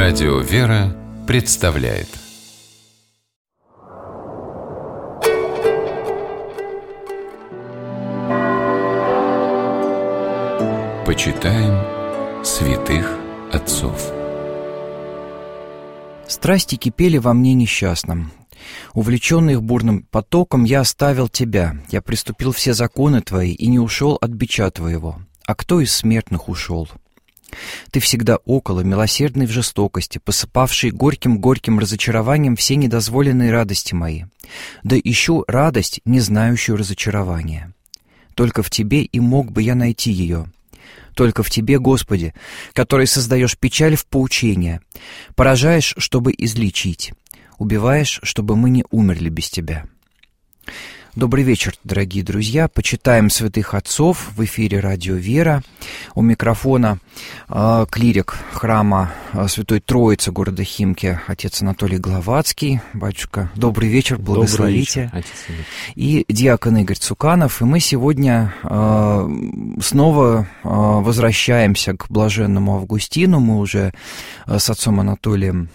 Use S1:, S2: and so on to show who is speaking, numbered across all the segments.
S1: Радио «Вера» представляет. Почитаем святых отцов.
S2: Страсти кипели во мне несчастном. Увлеченный их бурным потоком, я оставил тебя. Я приступил все законы твои и не ушел от бича твоего. А кто из смертных ушел? Ты всегда около, милосердный в жестокости, посыпавший горьким-горьким разочарованием все недозволенные радости мои. Да ищу радость, не знающую разочарования. Только в тебе и мог бы я найти ее. Только в тебе, Господи, который создаешь печаль в поучение, поражаешь, чтобы излечить, убиваешь, чтобы мы не умерли без тебя. Добрый вечер, дорогие друзья. Почитаем святых отцов в эфире Радио «Вера». У микрофона клирик храма Святой Троицы города Химки, отец Анатолий Гловацкий. Батюшка, добрый вечер, благословите.
S3: Добрый вечер, отец.
S2: И диакон Игорь Цуканов. И мы сегодня снова возвращаемся к блаженному Августину. Мы уже с отцом Анатолием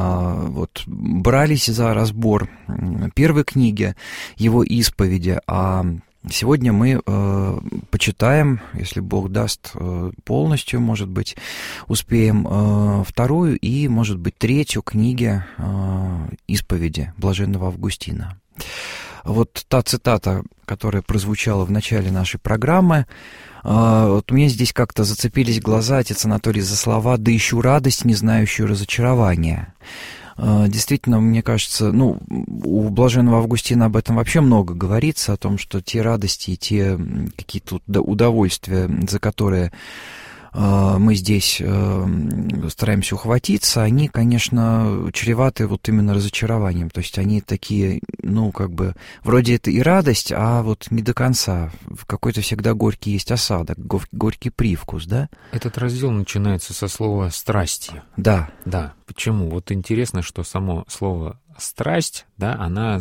S2: брались за разбор первой книги, его исповеди, а сегодня мы почитаем, если Бог даст, полностью, может быть, успеем вторую и, может быть, третью книги исповеди блаженного Августина. Вот та цитата, которая прозвучала в начале нашей программы, вот мне здесь как-то зацепились глаза, отец Анатолий, за слова «да ищу радость, не знающую разочарования». Действительно, мне кажется, у блаженного Августина об этом вообще много говорится, о том, что те радости и те какие-то удовольствия, за которые мы здесь стараемся ухватиться, они, конечно, чреваты вот именно разочарованием. То есть они такие, вроде это и радость, а вот не до конца. В какой-то всегда горький есть осадок, горький привкус, да?
S3: Этот раздел начинается со слова «страсти».
S2: Да.
S3: Да. Почему? Вот интересно, что само слово «страсть», да, она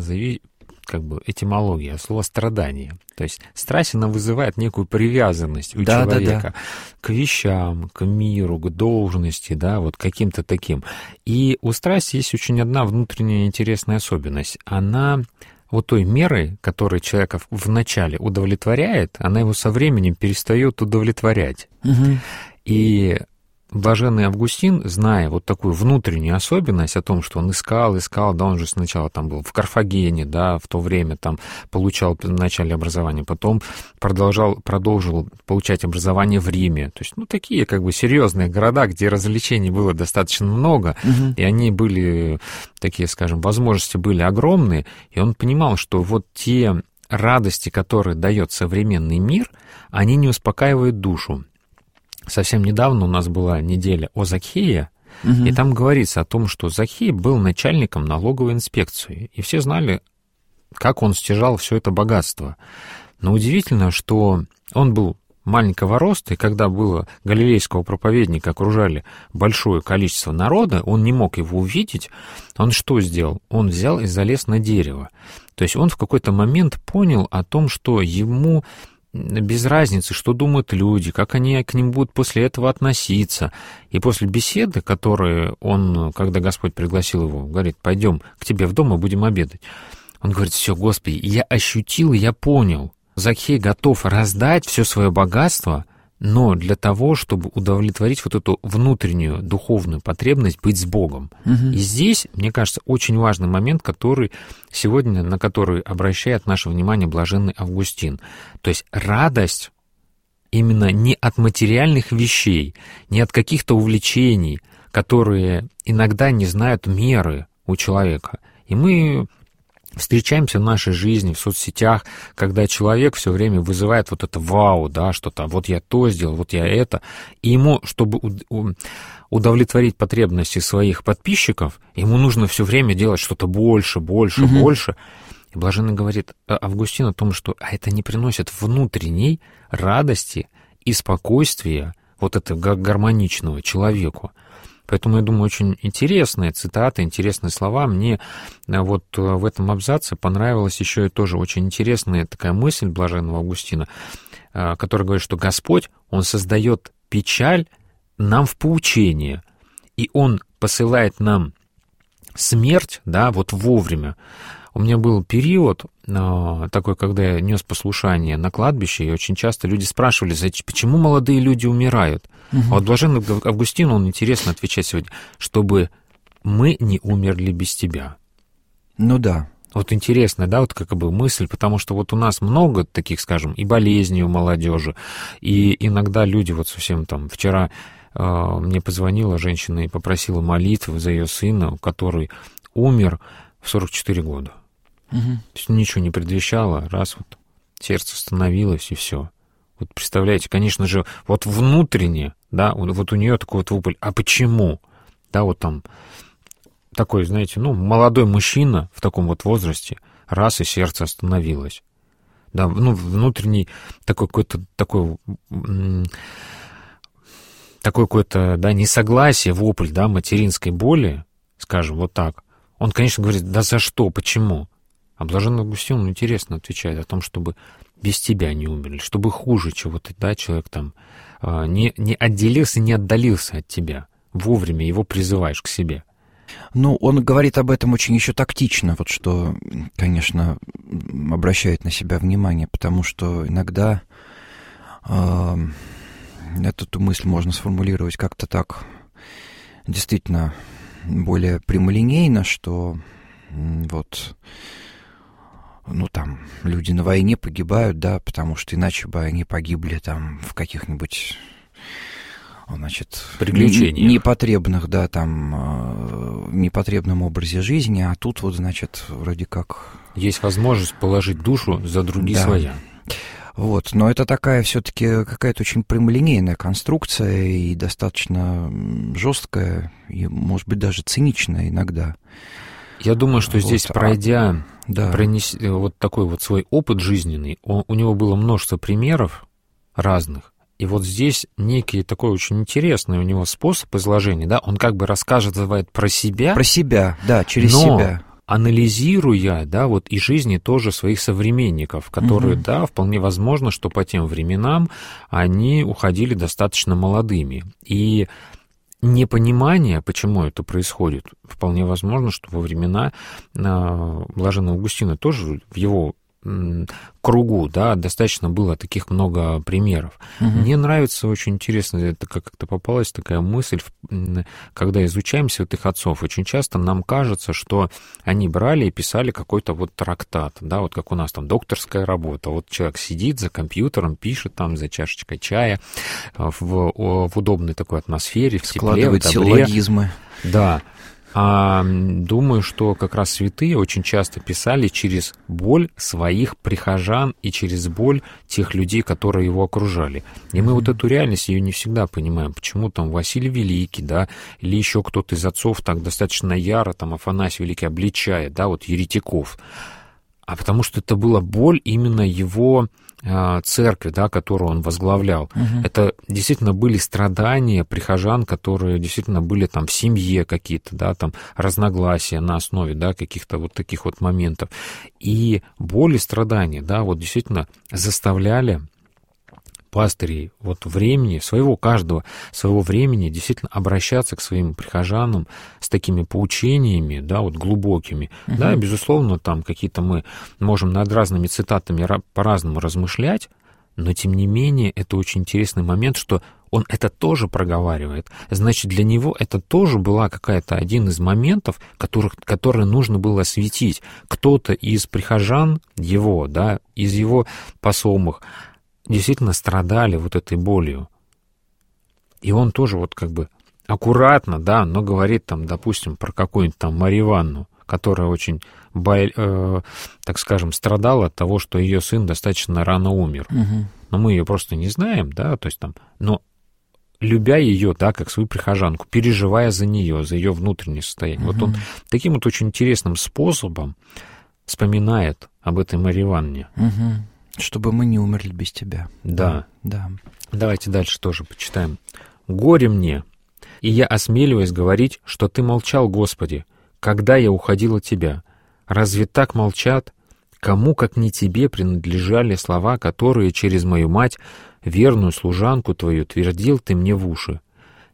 S3: этимология, слово «страдание». То есть страсть, она вызывает некую привязанность у человека к вещам, к миру, к должности, да, вот каким-то таким. И у страсти есть очень одна внутренняя интересная особенность. Она вот той мерой, которая человека вначале удовлетворяет, она его со временем перестает удовлетворять.
S2: Угу.
S3: И блаженный Августин, зная вот такую внутреннюю особенность о том, что он искал, да, он же сначала там был в Карфагене, да, в то время там получал вначале образование, потом продолжил получать образование в Риме. То есть, такие серьезные города, где развлечений было достаточно много, и они были, такие, скажем, возможности были огромные, и он понимал, что вот те радости, которые дает современный мир, они не успокаивают душу. Совсем недавно у нас была неделя о Закхее, и там говорится о том, что Закхей был начальником налоговой инспекции, и все знали, как он стяжал все это богатство. Но удивительно, что он был маленького роста, и когда было галилейского проповедника окружали большое количество народа, он не мог его увидеть, он что сделал? Он взял и залез на дерево. То есть он в какой-то момент понял о том, что ему без разницы, что думают люди, как они к ним будут после этого относиться. И после беседы, которую он, когда Господь пригласил его, говорит: пойдем к тебе в дом и будем обедать. Он говорит: все, Господи, я ощутил, я понял. Закхей готов раздать все свое богатство, но для того, чтобы удовлетворить вот эту внутреннюю духовную потребность быть с Богом. И здесь, мне кажется, очень важный момент, на который обращает наше внимание блаженный Августин. То есть радость именно не от материальных вещей, не от каких-то увлечений, которые иногда не знают меры у человека. И мы встречаемся в нашей жизни, в соцсетях, когда человек все время вызывает вот это вау, да, что-то, вот я то сделал, вот я это, и ему, чтобы удовлетворить потребности своих подписчиков, ему нужно все время делать что-то больше. И блаженный говорит Августин о том, что это не приносит внутренней радости и спокойствия вот этого гармоничного человеку. Поэтому, я думаю, очень интересные цитаты, интересные слова. Мне вот в этом абзаце понравилась еще и тоже очень интересная такая мысль блаженного Августина, который говорит, что Господь, Он создает печаль нам в поучение и Он посылает нам смерть, да, вот вовремя. У меня был период такой, когда я нес послушание на кладбище, и очень часто люди спрашивали, почему молодые люди умирают. А вот блаженный Августин, он интересно отвечает сегодня, чтобы мы не умерли без тебя.
S2: Ну да.
S3: Вот интересная, да, вот как бы мысль, потому что вот у нас много таких, скажем, и болезней у молодежи, и иногда люди вот совсем там, вчера мне позвонила женщина и попросила молитвы за ее сына, который умер в 44 года. То есть ничего не предвещало, раз вот сердце остановилось, и все. Вот представляете, конечно же, вот внутренне, да, вот у нее такой вот вопль, а почему? Да, вот там такой, знаете, ну, молодой мужчина в таком вот возрасте, раз и сердце остановилось. Да, ну, внутренний такой какой-то, такой какое-то, да, несогласие, вопль, да, материнской боли, скажем, вот так. Он, конечно, говорит, да за что, почему? А блаженный Августин, он интересно отвечает о том, чтобы без тебя не умерли, чтобы хуже чего-то, да, человек там не отделился, не отдалился от тебя. Вовремя его призываешь к себе.
S2: Ну, он говорит об этом очень еще тактично, вот что, конечно, обращает на себя внимание, потому что иногда эту мысль можно сформулировать как-то так, действительно, более прямолинейно, что вот, ну, там, люди на войне погибают, да, потому что иначе бы они погибли там в каких-нибудь, значит,
S3: приключениях,
S2: непотребных, да, там, непотребном образе жизни, а тут вот, значит, вроде как...
S3: Есть возможность положить душу за другие своя.
S2: Вот, но это такая все-таки какая-то очень прямолинейная конструкция и достаточно жесткая, и, может быть, даже циничная иногда.
S3: Я думаю, что здесь, пройдя,
S2: да,
S3: вот такой вот свой опыт жизненный, у него было множество примеров разных, и вот здесь некий такой очень интересный у него способ изложения, да, он как бы рассказывает про себя.
S2: Про себя, да, через себя.
S3: Анализируя, да, вот и жизни тоже своих современников, которые, да, вполне возможно, что по тем временам они уходили достаточно молодыми. И непонимание, почему это происходит, вполне возможно, что во времена блаженного Августина тоже в его кругу, да, достаточно было таких много примеров. Мне нравится, очень интересно, это как-то попалась такая мысль, когда изучаем святых отцов, очень часто нам кажется, что они брали и писали какой-то вот трактат, да, вот как у нас там докторская работа, вот человек сидит за компьютером, пишет там за чашечкой чая в удобной такой атмосфере, в тепле,
S2: складывает силлогизмы.
S3: Да. А думаю, что как раз святые очень часто писали через боль своих прихожан и через боль тех людей, которые его окружали. И мы вот эту реальность, ее не всегда понимаем. Почему там Василий Великий, да, или еще кто-то из отцов так достаточно яро, там Афанасий Великий обличает, да, вот еретиков. А потому что это была боль именно его церкви, да, которую он возглавлял. Это действительно были страдания прихожан, которые действительно были там в семье какие-то, да, там разногласия на основе, да, каких-то вот таких вот моментов. И боль и страдания, да, вот действительно заставляли пастырей вот времени, каждого своего времени действительно обращаться к своим прихожанам с такими поучениями, да, вот глубокими. Да, безусловно, там какие-то мы можем над разными цитатами по-разному размышлять, но тем не менее это очень интересный момент, что он это тоже проговаривает. Значит, для него это тоже была какая-то один из моментов, который нужно было осветить. Кто-то из прихожан его, да, из его посомых, действительно страдали вот этой болью. И он тоже вот как бы аккуратно, да, но говорит там, допустим, про какую-нибудь там Марию Ивановну, которая очень, так скажем, страдала от того, что ее сын достаточно рано умер. Но мы ее просто не знаем, да, то есть там, но любя ее, да, как свою прихожанку, переживая за нее, за ее внутреннее состояние. Вот он таким вот очень интересным способом вспоминает об этой Марии Ивановне.
S2: Чтобы мы не умерли без тебя.
S3: Да.
S2: Да.
S3: Давайте дальше тоже почитаем. «Горе мне, и я осмеливаюсь говорить, что ты молчал, Господи, когда я уходил от тебя. Разве так молчат? Кому, как не тебе, принадлежали слова, которые через мою мать, верную служанку твою, твердил ты мне в уши?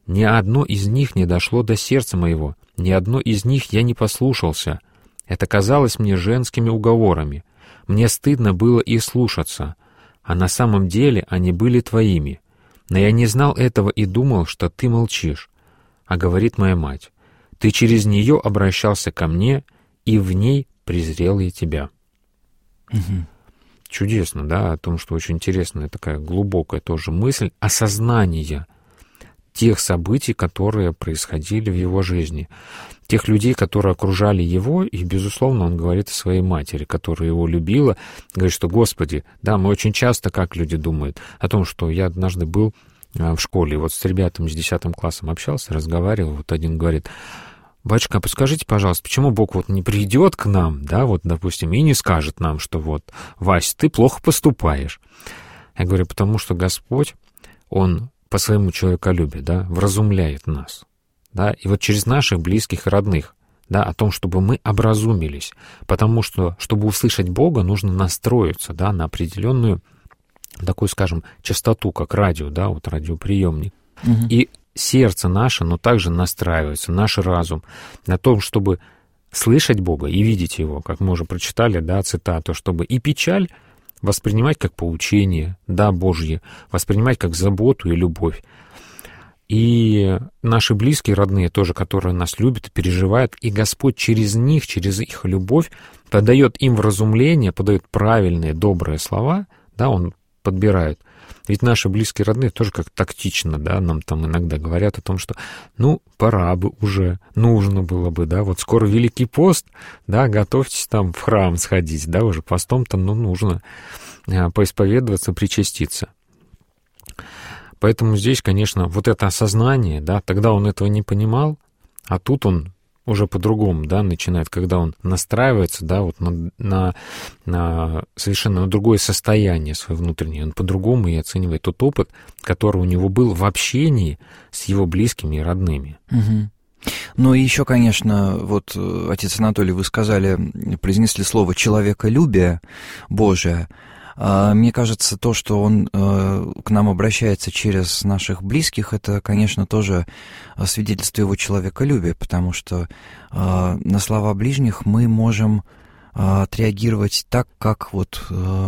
S3: Ни одно из них не дошло до сердца моего, ни одно из них я не послушался. Это казалось мне женскими уговорами. Мне стыдно было их слушаться, а на самом деле они были твоими. Но я не знал этого и думал, что ты молчишь. А говорит моя мать: ты через нее обращался ко мне, и в ней презрел я тебя».
S2: Угу.
S3: Чудесно, да, о том, что очень интересная такая глубокая тоже мысль осознания тех событий, которые происходили в его жизни, тех людей, которые окружали его, и, безусловно, он говорит о своей матери, которая его любила, говорит, что, Господи, да, мы очень часто, как люди думают, о том, что я однажды был в школе, вот с ребятами с 10 классом общался, разговаривал, вот один говорит: «Батюшка, подскажите, пожалуйста, почему Бог вот не придет к нам, да, вот, допустим, и не скажет нам, что вот, Вась, ты плохо поступаешь?» Я говорю: потому что Господь, Он по своему человеколюбию, да, вразумляет нас, да, и вот через наших близких и родных, да, о том, чтобы мы образумились, потому что, чтобы услышать Бога, нужно настроиться, да, на определенную такую, скажем, частоту, как радио, да, вот радиоприемник. Угу. И сердце наше, но также настраивается, наш разум на том, чтобы слышать Бога и видеть Его, как мы уже прочитали, да, цитату, чтобы и печаль воспринимать как поучение, да, Божье, воспринимать как заботу и любовь. И наши близкие, родные тоже, которые нас любят и переживают, и Господь через них, через их любовь подает им вразумление, подает правильные, добрые слова, да, Он подбирает. Ведь наши близкие, родные тоже как тактично, да, нам там иногда говорят о том, что, ну, пора бы уже, нужно было бы, да, вот скоро Великий пост, да, готовьтесь там в храм сходить, да, уже постом-то, ну, нужно поисповедоваться, причаститься. Поэтому здесь, конечно, вот это осознание, да, тогда он этого не понимал, а тут он уже по-другому, да, начинает, когда он настраивается, да, вот на совершенно на другое состояние свое внутреннее, он по-другому и оценивает тот опыт, который у него был в общении с его близкими и родными.
S2: Угу. Ну и еще, конечно, вот, отец Анатолий, вы сказали, произнесли слово «человеколюбие Божие». Мне кажется, то, что он к нам обращается через наших близких, это, конечно, тоже свидетельство его человеколюбия, потому что на слова ближних мы можем отреагировать так, как вот...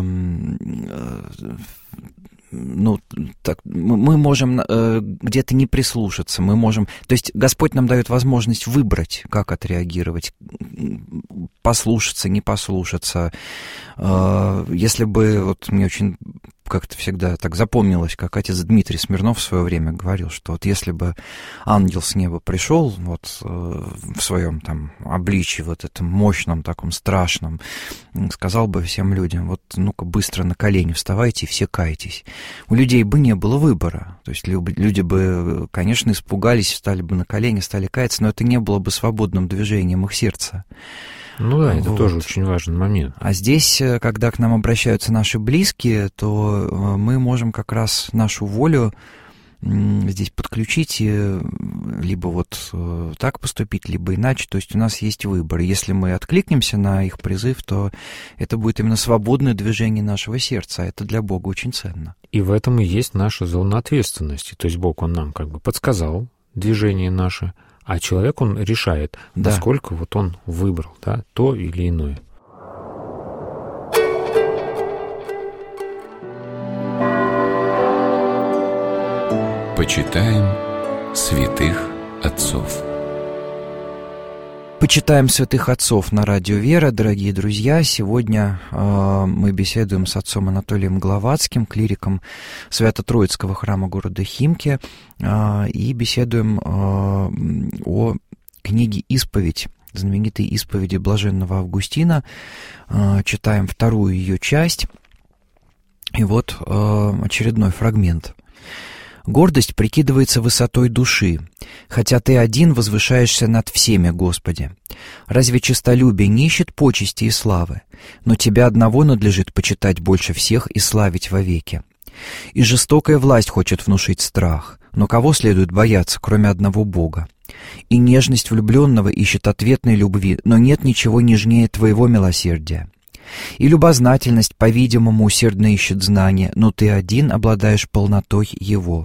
S2: Ну, так, мы можем где-то не прислушаться, мы можем... То есть Господь нам дает возможность выбрать, как отреагировать, послушаться, не послушаться. Если бы... Вот мне очень как-то всегда так запомнилось, как отец Дмитрий Смирнов в свое время говорил, что вот если бы ангел с неба пришел вот в своем там обличии, вот этом мощном, таком страшном, сказал бы всем людям: вот ну-ка быстро на колени вставайте и все кайтесь. У людей бы не было выбора. То есть люди бы, конечно, испугались, встали бы на колени, стали каяться, но это не было бы свободным движением их сердца.
S3: Ну да, это тоже очень важный момент.
S2: А здесь, когда к нам обращаются наши близкие, то мы можем как раз нашу волю здесь подключить и либо вот так поступить, либо иначе. То есть у нас есть выбор. Если мы откликнемся на их призыв, то это будет именно свободное движение нашего сердца. Это для Бога очень ценно.
S3: И в этом и есть наша зона ответственности. То есть Бог, Он нам как бы подсказал движение наше, а человек, он решает,
S2: да,
S3: насколько вот он выбрал, да, то или иное.
S1: Почитаем святых отцов.
S2: Почитаем святых отцов на радио «Вера», дорогие друзья. Сегодня мы беседуем с отцом Анатолием Гловацким, клириком Свято-Троицкого храма города Химки, и беседуем о книге «Исповедь», знаменитой исповеди блаженного Августина. Читаем вторую ее часть. И вот очередной фрагмент. «Гордость прикидывается высотой души, хотя ты один возвышаешься над всеми, Господи. Разве честолюбие не ищет почести и славы? Но Тебя одного надлежит почитать больше всех и славить вовеки. И жестокая власть хочет внушить страх, но кого следует бояться, кроме одного Бога? И нежность влюбленного ищет ответной любви, но нет ничего нежнее Твоего милосердия. И любознательность, по-видимому, усердно ищет знания, но Ты один обладаешь полнотой его.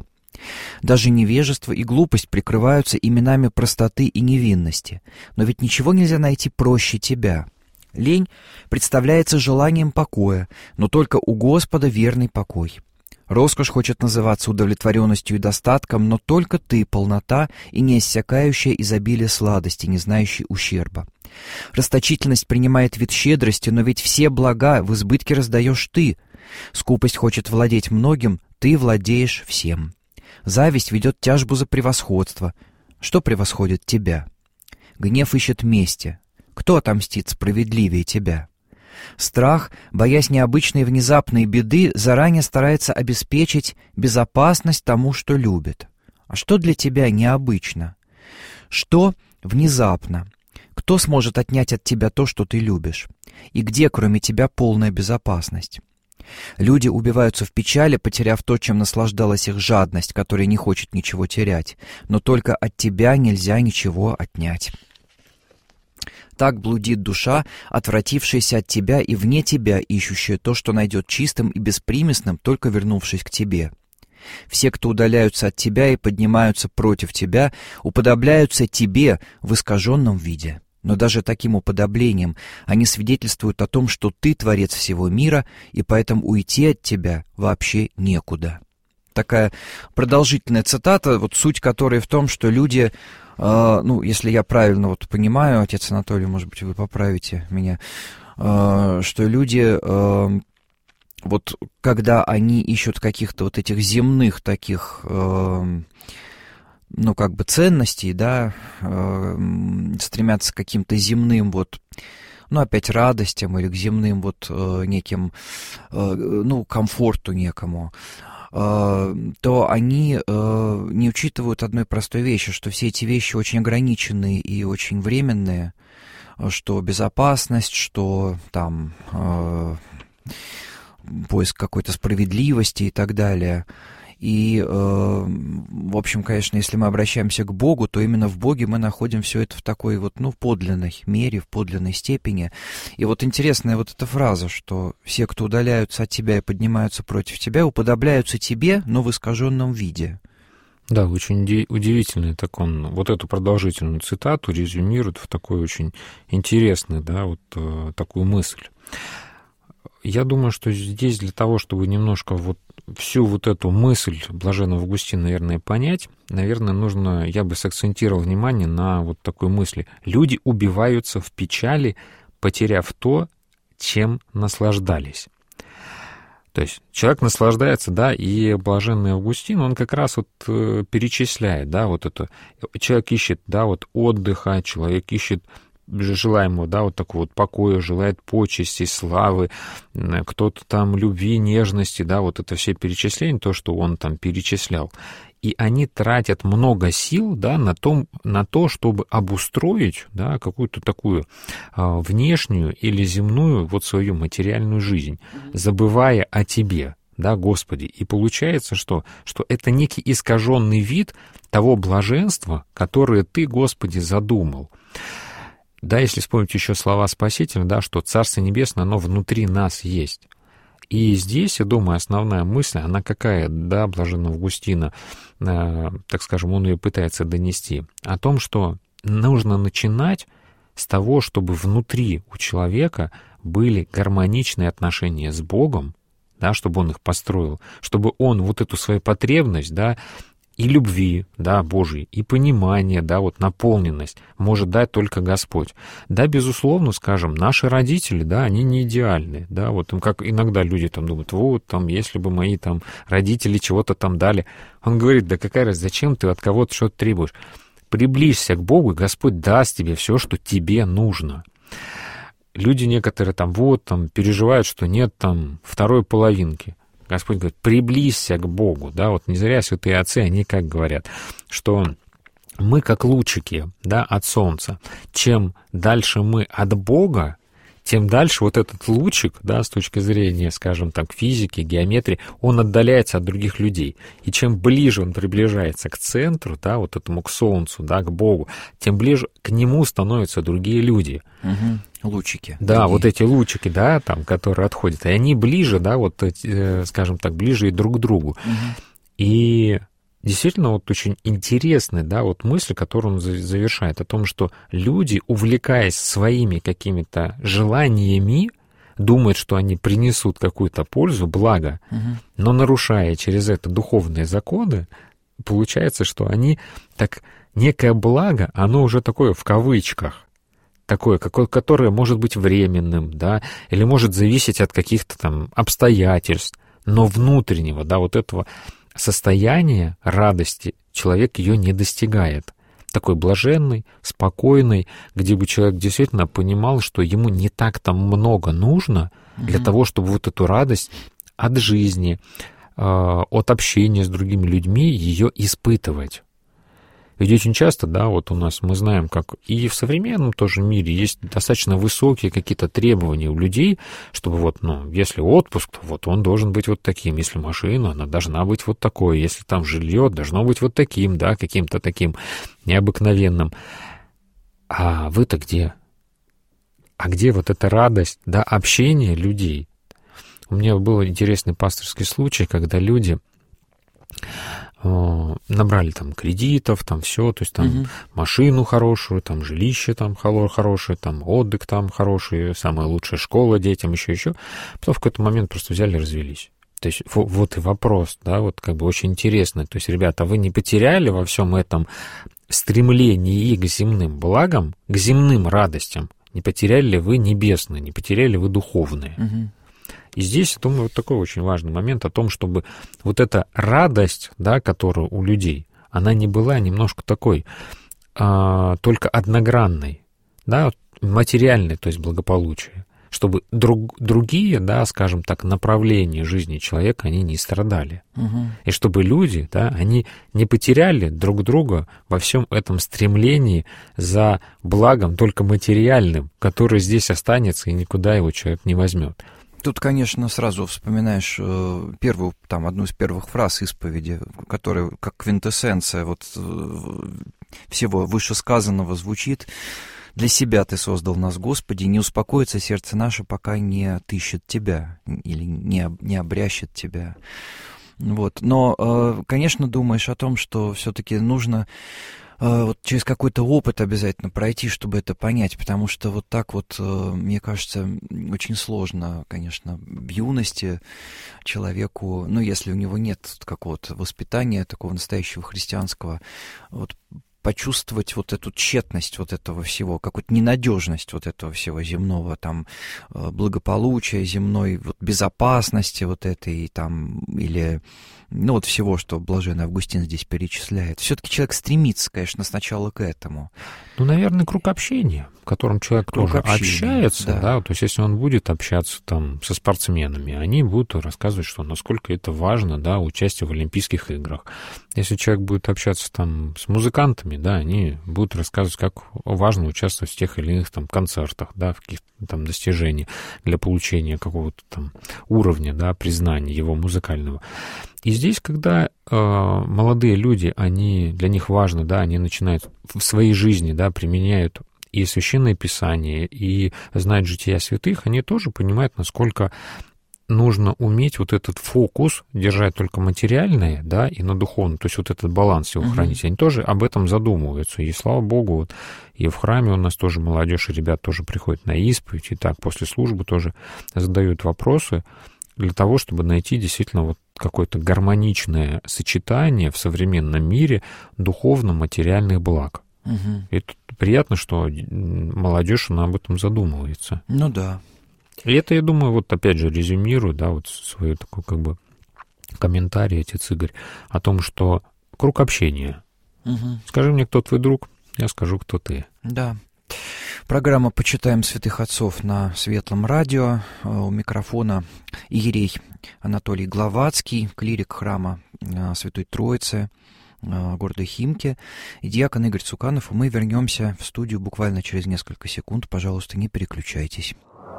S2: Даже невежество и глупость прикрываются именами простоты и невинности. Но ведь ничего нельзя найти проще тебя. Лень представляется желанием покоя, но только у Господа верный покой. Роскошь хочет называться удовлетворенностью и достатком, но только ты — полнота и неиссякающее изобилие сладости, не знающей ущерба. Расточительность принимает вид щедрости, но ведь все блага в избытке раздаешь ты. Скупость хочет владеть многим, ты владеешь всем. Зависть ведет тяжбу за превосходство. Что превосходит тебя? Гнев ищет мести. Кто отомстит справедливее тебя? Страх, боясь необычной внезапной беды, заранее старается обеспечить безопасность тому, что любит. А что для тебя необычно? Что внезапно? Кто сможет отнять от тебя то, что ты любишь? И где, кроме тебя, полная безопасность? Люди убиваются в печали, потеряв то, чем наслаждалась их жадность, которая не хочет ничего терять. Но только от тебя нельзя ничего отнять. Так блудит душа, отвратившаяся от тебя и вне тебя, ищущая то, что найдет чистым и беспримесным, только вернувшись к тебе. Все, кто удаляются от тебя и поднимаются против тебя, уподобляются тебе в искаженном виде. Но даже таким уподоблением они свидетельствуют о том, что ты творец всего мира, и поэтому уйти от тебя вообще некуда. Такая продолжительная цитата, вот суть которой в том, что люди, если я правильно вот понимаю, отец Анатолий, может быть, вы поправите меня, что люди, вот когда они ищут каких-то вот этих земных таких, ценностей, да, стремятся к каким-то земным вот, опять радостям или к земным вот неким, комфорту некому, то они не учитывают одной простой вещи, что все эти вещи очень ограниченные и очень временные, что безопасность, что там поиск какой-то справедливости и так далее. И, в общем, конечно, если мы обращаемся к Богу, то именно в Боге мы находим все это в такой вот, подлинной мере, в подлинной степени. И вот интересная вот эта фраза, что все, кто удаляются от тебя и поднимаются против тебя, уподобляются тебе, но в искаженном виде.
S3: Да, очень удивительный, так он вот эту продолжительную цитату резюмирует в такой очень интересный, да, вот такую мысль. Я думаю, что здесь для того, чтобы немножко вот всю вот эту мысль блаженного Августина, наверное, понять, наверное, нужно, я бы сакцентировал внимание на вот такой мысли. Люди убиваются в печали, потеряв то, чем наслаждались. То есть человек наслаждается, да, и блаженный Августин, он как раз вот перечисляет, да, вот это. Человек ищет, да, вот отдыха, человек ищет желаемого, да, вот такого вот покоя, желает почести, славы, кто-то там любви, нежности, да, вот это все перечисления, то, что он там перечислял. И они тратят много сил, да, на то, чтобы обустроить, да, какую-то такую внешнюю или земную вот свою материальную жизнь, забывая о тебе, да, Господи. И получается, что это некий искаженный вид того блаженства, которое Ты, Господи, задумал. Да, если вспомнить еще слова Спасителя, да, что Царство Небесное, оно внутри нас есть. И здесь, я думаю, основная мысль, она какая, да, блаженного Августина, так скажем, он ее пытается донести, о том, что нужно начинать с того, чтобы внутри у человека были гармоничные отношения с Богом, да, чтобы он их построил, чтобы он вот эту свою потребность, да, и любви, да, Божьей, и понимания, да, вот наполненность может дать только Господь. Да, безусловно, скажем, наши родители, да, они не идеальны, да, вот как иногда люди там думают, вот, там, если бы мои там родители чего-то там дали. Он говорит, да какая разница, зачем ты от кого-то что-то требуешь? Приблизься к Богу, и Господь даст тебе все, что тебе нужно. Люди некоторые там, вот, там, переживают, что нет там второй половинки. Господь говорит, приблизься к Богу, да, вот не зря святые отцы, они как говорят, что мы как лучики, да, от солнца, чем дальше мы от Бога, тем дальше вот этот лучик, да, с точки зрения, скажем так, физики, геометрии, он отдаляется от других людей. И чем ближе он приближается к центру, да, вот этому к солнцу, да, к Богу, тем ближе к нему становятся другие люди.
S2: Лучики.
S3: Да,
S2: другие.
S3: Вот эти лучики, да, там, которые отходят, и они ближе, да, вот, скажем так, ближе и друг к другу. И действительно вот очень интересная, да, вот мысль, которую он завершает, о том, что люди, увлекаясь своими какими-то желаниями, думают, что они принесут какую-то пользу, благо, но нарушая через это духовные законы, получается, что они так, некое благо, оно уже такое в кавычках, такое, которое может быть временным, да, или может зависеть от каких-то там обстоятельств, но внутреннего, да, вот этого состояния радости человек ее не достигает. Такой блаженный, спокойный, где бы человек действительно понимал, что ему не так-то много нужно для того, чтобы вот эту радость от жизни, от общения с другими людьми ее испытывать. Ведь очень часто, да, вот у нас мы знаем, как и в современном тоже мире есть достаточно высокие какие-то требования у людей, чтобы вот, ну, если отпуск, то вот он должен быть вот таким, если машина, она должна быть вот такой, если там жилье, должно быть вот таким, да, каким-то таким необыкновенным. А вы-то где? А где вот эта радость, да, общение людей? У меня был интересный пасторский случай, когда люди набрали там кредитов, там все, то есть там машину хорошую, там жилище там хорошее, там отдых там хороший, самая лучшая школа детям, еще. Потом в какой-то момент просто взяли и развелись. То есть вот и вопрос, да, вот как бы очень интересно. То есть, ребята, вы не потеряли во всем этом стремлении к земным благам, к земным радостям, не потеряли ли вы небесные, не потеряли ли вы духовные? И здесь, я думаю, вот такой очень важный момент о том, чтобы вот эта радость, да, которая у людей, она не была немножко такой, только одногранной, да, материальной, то есть благополучие, чтобы другие, да, скажем так, направления жизни человека, они не страдали. И чтобы люди, да, они не потеряли друг друга во всем этом стремлении за благом только материальным, которое здесь останется и никуда его человек не возьмет.
S2: Тут, конечно, сразу вспоминаешь первую, там, одну из первых фраз исповеди, которая как квинтэссенция вот всего вышесказанного звучит. «Для себя Ты создал нас, Господи, не успокоится сердце наше, пока не отыщет Тебя или не обрящет Тебя». Вот. Но, конечно, думаешь о том, что все-таки нужно вот через какой-то опыт обязательно пройти, чтобы это понять, потому что вот так вот, мне кажется, очень сложно, конечно, в юности человеку, ну, если у него нет какого-то воспитания такого настоящего христианского, вот, почувствовать вот эту тщетность вот этого всего, какую-то ненадежность вот этого всего земного, там, благополучия земной, вот, безопасности вот этой, там, или, ну, вот всего, что блаженный Августин здесь перечисляет. Все-таки человек стремится, конечно, сначала к этому.
S3: Ну, наверное, круг общения, в котором человек тоже общается, да, то есть если он будет общаться там со спортсменами, они будут рассказывать, что насколько это важно, да, участие в Олимпийских играх. Если человек будет общаться там с музыкантами, да, они будут рассказывать, как важно участвовать в тех или иных там концертах, да, в каких-то там достижениях для получения какого-то там уровня, да, признания его музыкального. И здесь, когда молодые люди, для них важно, да, они начинают в своей жизни, да, применяют и Священное Писание, и знают жития святых, они тоже понимают, насколько нужно уметь вот этот фокус держать только материальное, да, и на духовном, то есть вот этот баланс его хранить. Они тоже об этом задумываются. И слава Богу, вот и в храме у нас тоже молодежь, и ребят тоже приходят на исповедь, и так после службы тоже задают вопросы для того, чтобы найти действительно вот какое-то гармоничное сочетание в современном мире духовно-материальных благ. И это приятно, что молодежь, она об этом задумывается.
S2: Ну да.
S3: И это, я думаю, вот опять же резюмирую, да, вот свой такой как бы комментарий, отец Игорь, о том, что круг общения. Скажи мне, кто твой друг, я скажу, кто ты.
S2: Да. Программа «Почитаем святых отцов» на Светлом радио. У микрофона иерей Анатолий Гловацкий, клирик храма Святой Троицы города Химки, и диакон Игорь Цуканов. И мы вернемся в студию буквально через несколько секунд. Пожалуйста, не переключайтесь.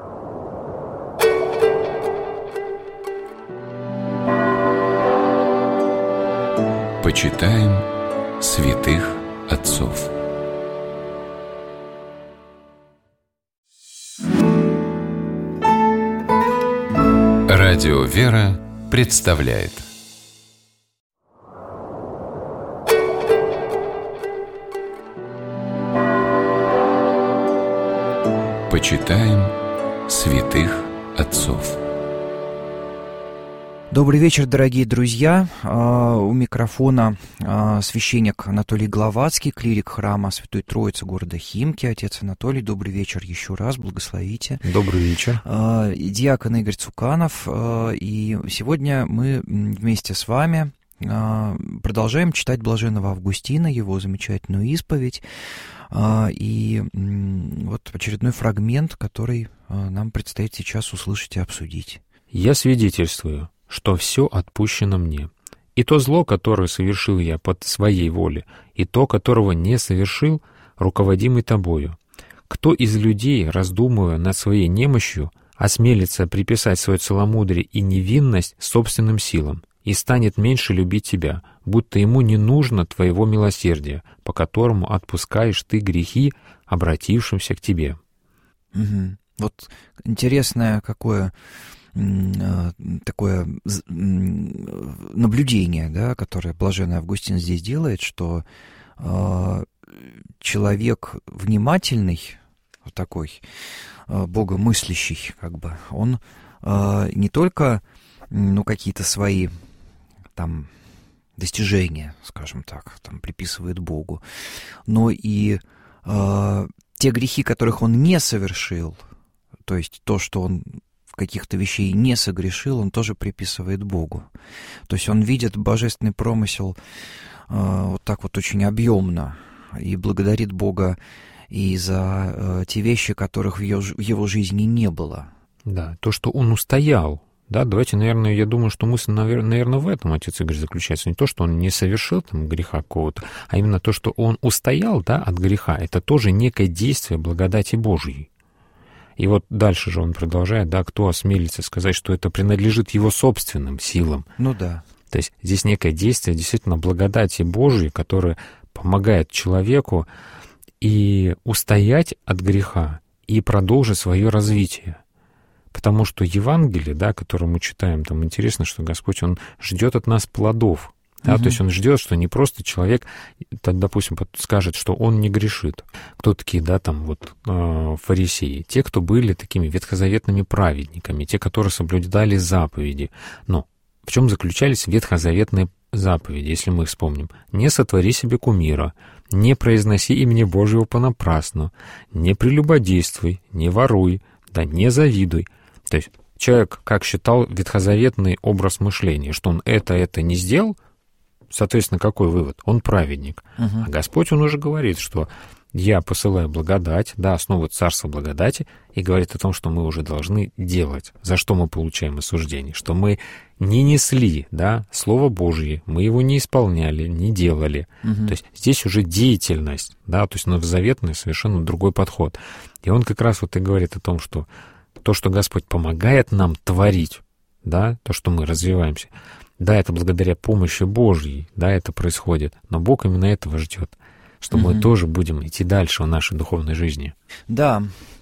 S1: Почитаем святых отцов. Радио «Вера» представляет Почитаем святых отцов.
S2: Добрый вечер, дорогие друзья. У микрофона священник Анатолий Гловацкий, клирик храма Святой Троицы города Химки. Отец Анатолий, добрый вечер еще раз, благословите.
S3: Добрый вечер.
S2: Диакон Игорь Цуканов. И сегодня мы вместе с вами продолжаем читать Блаженного Августина, его замечательную исповедь. И вот очередной фрагмент, который нам предстоит сейчас услышать и обсудить.
S3: «Я свидетельствую, что все отпущено мне, и то зло, которое совершил я под своей волей, и то, которого не совершил, руководимый тобою. Кто из людей, раздумывая над своей немощью, осмелится приписать свое целомудрие и невинность собственным силам, и станет меньше любить тебя, будто ему не нужно твоего милосердия, по которому отпускаешь ты грехи, обратившимся к тебе».
S2: Угу. Вот интересное такое наблюдение, да, которое Блаженный Августин здесь делает, что человек внимательный, вот такой богомыслящий, он не только какие-то свои там достижения, скажем так, там приписывает Богу, но и те грехи, которых он не совершил, то есть то, что он каких-то вещей не согрешил, он тоже приписывает Богу. То есть он видит божественный промысел вот так вот очень объемно и благодарит Бога и за те вещи, которых в его жизни не было.
S3: Да, то, что он устоял. Да, давайте, наверное, я думаю, что мысль, наверное, в этом, отец Игорь, заключается. Не то, что он не совершил там греха какого-то, а именно то, что он устоял, да, от греха. Это тоже некое действие благодати Божьей. И вот дальше же он продолжает, да, кто осмелится сказать, что это принадлежит его собственным силам.
S2: Ну да.
S3: То есть здесь некое действие действительно благодати Божьей, которое помогает человеку и устоять от греха, и продолжить свое развитие. Потому что Евангелие, да, которое мы читаем, там интересно, что Господь, Он ждет от нас плодов. Да, то есть он ждет, что не просто человек, допустим, скажет, что он не грешит. Кто такие, да, там вот фарисеи? Те, кто были такими ветхозаветными праведниками, те, которые соблюдали заповеди. Но в чем заключались ветхозаветные заповеди, если мы их вспомним? Не сотвори себе кумира, не произноси имени Божьего понапрасну, не прелюбодействуй, не воруй, да не завидуй. То есть человек, как считал ветхозаветный образ мышления, что он это не сделал, соответственно, какой вывод? Он праведник. А Господь, Он уже говорит, что я посылаю благодать, да, основу царства благодати, и говорит о том, что мы уже должны делать, за что мы получаем осуждение, что мы не несли, да, Слово Божье, мы его не исполняли, не делали. То есть здесь уже деятельность, да, то есть новозаветный совершенно другой подход. И он как раз вот и говорит о том, что то, что Господь помогает нам творить, да, то, что мы развиваемся, да, это благодаря помощи Божьей, да, это происходит, но Бог именно этого ждет, что мы тоже будем идти дальше в нашей духовной жизни.
S2: Да.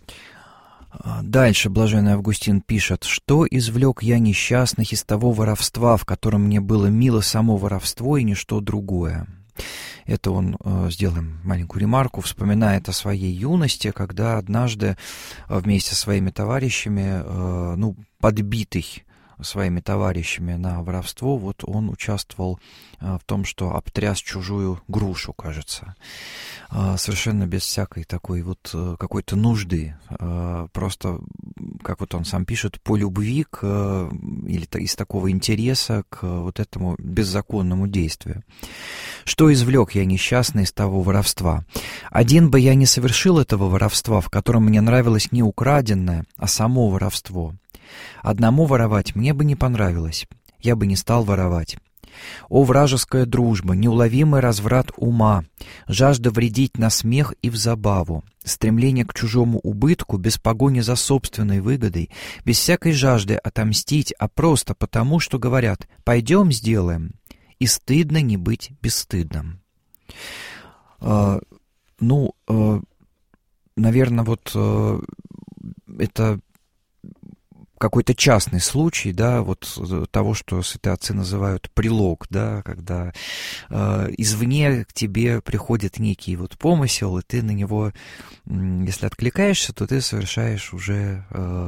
S2: Дальше Блаженный Августин пишет: «Что извлек я несчастных из того воровства, в котором мне было мило само воровство и ничто другое». Это он, сделаем маленькую ремарку, вспоминает о своей юности, когда однажды вместе со своими товарищами, подбитый своими товарищами на воровство, вот он участвовал в том, что обтряс чужую грушу, кажется, совершенно без всякой такой вот какой-то нужды, просто, как вот он сам пишет, по любви или из такого интереса к вот этому беззаконному действию. «Что извлек я несчастный из того воровства? Один бы я не совершил этого воровства, в котором мне нравилось не украденное, а само воровство. Одному воровать мне бы не понравилось, я бы не стал воровать. О, вражеская дружба, неуловимый разврат ума, жажда вредить на смех и в забаву, стремление к чужому убытку без погони за собственной выгодой, без всякой жажды отомстить, а просто потому, что говорят «пойдем сделаем», и стыдно не быть бесстыдным». Наверное, вот это какой-то частный случай, да, вот того, что святые отцы называют прилог, да, когда извне к тебе приходит некий вот помысел, и ты на него, если откликаешься, то ты совершаешь уже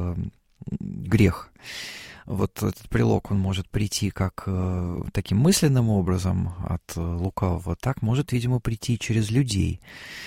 S2: грех. Вот этот прилог, он может прийти как таким мысленным образом от лукавого, так может, видимо, прийти через людей.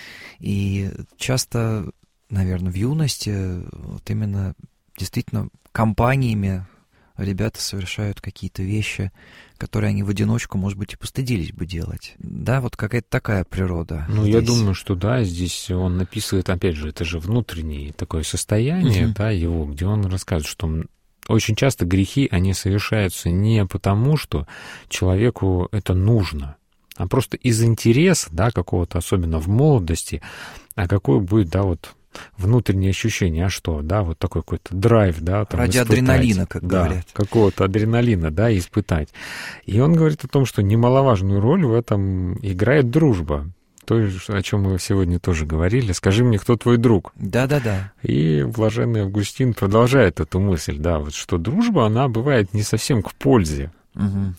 S2: И часто, наверное, в юности вот именно действительно компаниями ребята совершают какие-то вещи, которые они в одиночку, может быть, и постыдились бы делать. Да, вот какая-то такая природа.
S3: Ну,
S2: здесь.
S3: Я думаю, что да, здесь он написывает, опять же, это же внутреннее такое состояние, да, его, где он рассказывает, что очень часто грехи, они совершаются не потому, что человеку это нужно, а просто из интереса, да, какого-то, особенно в молодости, а какое будет, да, вот внутреннее ощущение, а что, да, вот такой какой-то драйв, да, там,
S2: ради
S3: испытать,
S2: адреналина, как
S3: да,
S2: говорят.
S3: какого-то адреналина, да, испытать. И он говорит о том, что немаловажную роль в этом играет дружба. То, о чем мы сегодня тоже говорили. Скажи мне, кто твой друг?
S2: Да-да-да.
S3: И блаженный Августин продолжает эту мысль, да, вот что дружба, она бывает не совсем к пользе.
S2: Угу.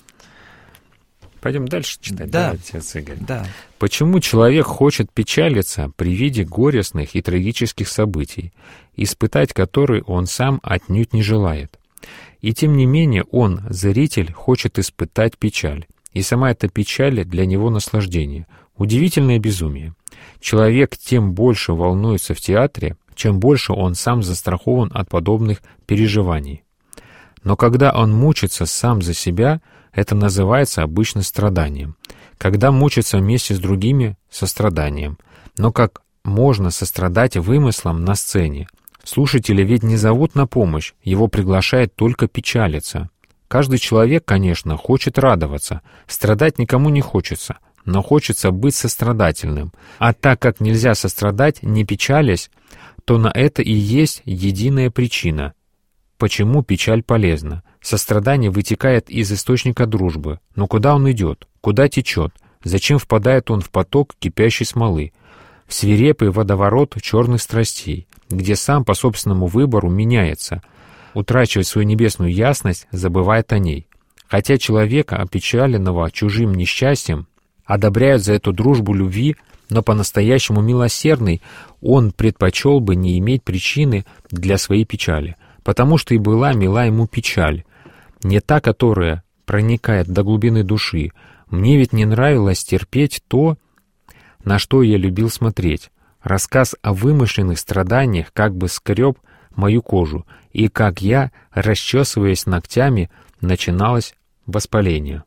S3: Пойдем дальше читать,
S2: да,
S3: отец Игорь?
S2: Да.
S3: Почему человек хочет печалиться при виде горестных и трагических событий, испытать которые он сам отнюдь не желает? И тем не менее он, зритель, хочет испытать печаль, и сама эта печаль для него наслаждение. Удивительное безумие. Человек тем больше волнуется в театре, чем больше он сам застрахован от подобных переживаний. Но когда он мучится сам за себя, это называется обычно страданием. Когда мучится вместе с другими — состраданием. Но как можно сострадать вымыслом на сцене? Слушатели ведь не зовут на помощь, его приглашает только печалиться. Каждый человек, конечно, хочет радоваться, страдать никому не хочется, но хочется быть сострадательным. А так как нельзя сострадать, не печалясь, то на это и есть единая причина. Почему печаль полезна? Сострадание вытекает из источника дружбы. Но куда он идет? Куда течет? Зачем впадает он в поток кипящей смолы? В свирепый водоворот черных страстей, где сам по собственному выбору меняется. Утрачивает свою небесную ясность, забывает о ней. Хотя человека, опечаленного чужим несчастьем, одобряют за эту дружбу любви, но по-настоящему милосердный, он предпочел бы не иметь причины для своей печали, потому что и была мила ему печаль, не та, которая проникает до глубины души. Мне ведь не нравилось терпеть то, на что я любил смотреть. Рассказ о вымышленных страданиях как бы скреб мою кожу, и как я, расчесываясь ногтями, начиналось воспаление.